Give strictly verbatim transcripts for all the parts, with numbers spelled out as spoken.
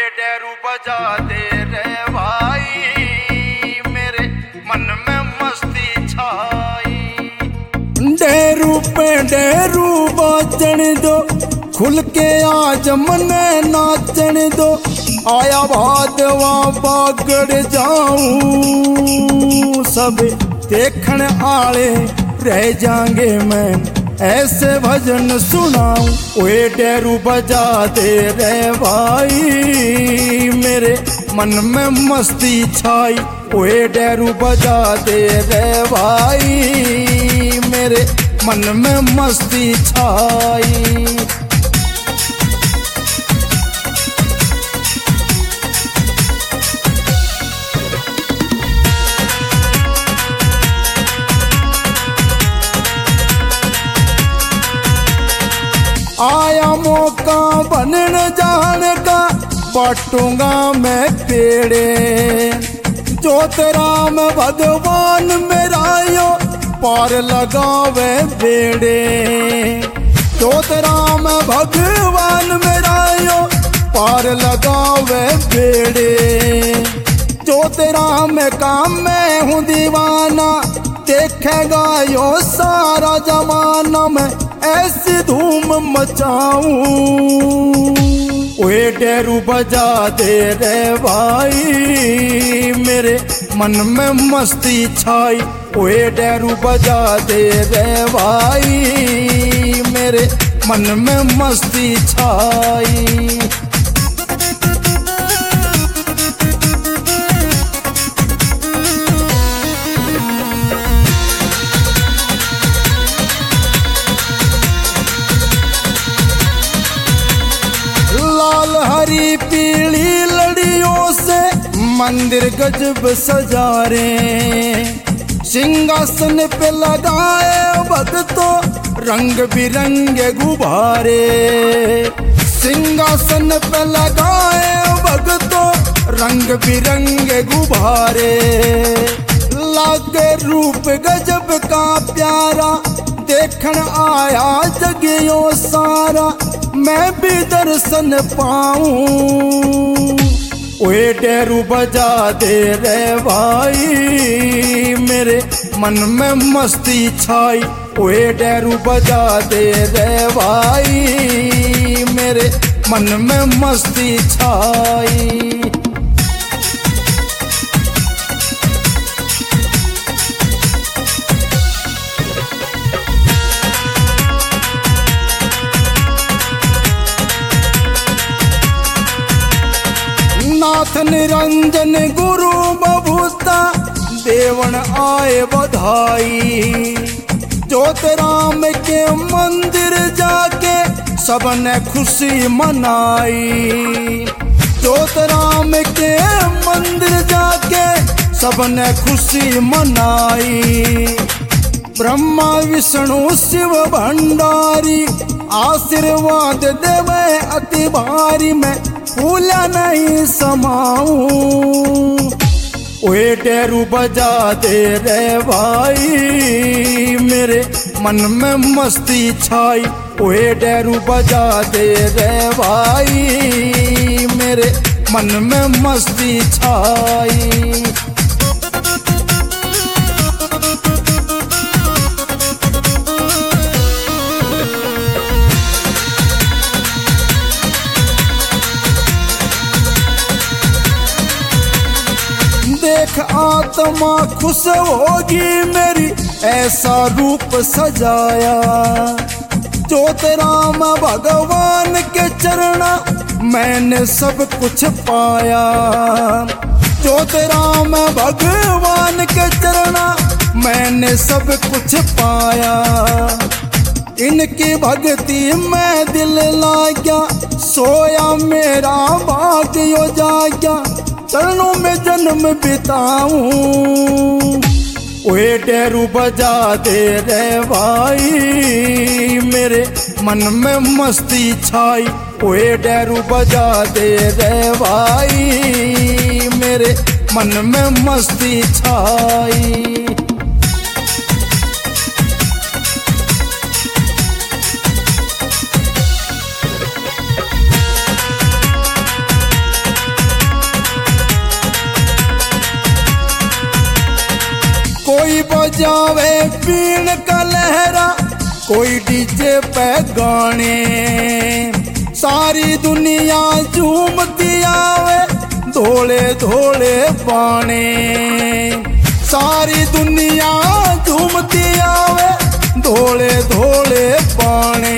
डेरू बजा दे रे भाई, मेरे मन में मस्ती छाई। डेरू पे डेरू बाजन दो, खुल के आज मने नाचन दो। आया भादवा बागड़ जाऊं, सब देखण आले रह जाएंगे। मैं ऐसे भजन सुनाऊं, ओए डेरू बजा दे रे भाई, मेरे मन में मस्ती छाई। ओए डेरू बजा दे रे भाई, मेरे मन में मस्ती छाई। आया मौका बनन जान का, बाटूंगा मैं पेड़े। जोत राम भगवान मेरा यो, पार लगावे बेड़े। जोत राम भगवान मेरा यो, पार लगावे बेड़े। जोत राम का मैं हूँ दीवाना, देखेगा यो सारा जमाना। मैं ऐसी धूम मचाऊं, ओए डेरू बजा दे रे भाई, मेरे मन में मस्ती छाई। ओए डेरू बजा दे रे भाई, मेरे मन में मस्ती छाई। लाल हरी पीली लड़ियों से मंदिर गजब सजारे। सिंहासन पे लगाए भक्तों रंग बिरंगे गुब्बारे। सिंहासन पे लगाए भक्तों रंग बिरंगे गुब्बारे। लागे रूप गजब का प्यारा, देखण आया जगियो सारा। मैं भी दर्शन पाऊं, ओए डेरू बजा दे रे भाई, मेरे मन में मस्ती छाई। ओए डेरू बजा दे रे भाई, मेरे मन में मस्ती छाई। नाथ निरंजन गुरु बभूता, देवन आए बधाई। जोत राम के मंदिर जाके सबने खुशी मनाई। जोत राम के मंदिर जाके सबने खुशी मनाई। ब्रह्मा विष्णु शिव भंडारी, आशीर्वाद देवे अति भारी। मैं फूला नहीं समाऊं, ओए डेरू बजा दे रे भाई, मेरे मन में मस्ती छाई। ओए डेरू बजा दे रे भाई, मेरे मन में मस्ती छाई। देख आत्मा खुश होगी मेरी, ऐसा रूप सजाया। जोत राम भगवान के चरणा, मैंने सब कुछ पाया। जोत राम भगवान के चरणा, मैंने सब कुछ पाया। इनकी भक्ति में दिल लाग्या, सोया मेरा भाग्य जाग्या। चरणों में जन्म बिताऊं, ओए डेरू बजा दे रे भाई, मेरे मन में मस्ती छाई। ओए डेरू बजा दे रे भाई, मेरे मन में मस्ती छाई। बजावे पीन का लहरा, कोई डीजे पे गाने, सारी दुनिया झूमती आवे धोले धोले बाणे, सारी दुनिया झूमती आवे धोले धोले बाणे।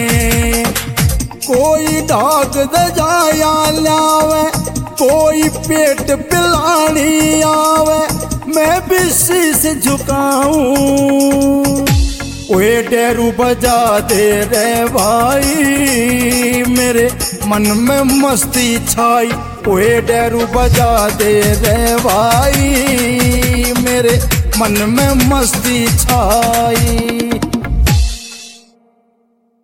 कोई ढाक दजाया लावे, कोई पेट पिलानी आवे, मैं भी शीश झुकाऊं। ओए डेरू बजा दे रे भाई, मेरे मन में मस्ती छाई। ओए डेरू बजा दे रे भाई, मेरे मन में मस्ती छाई।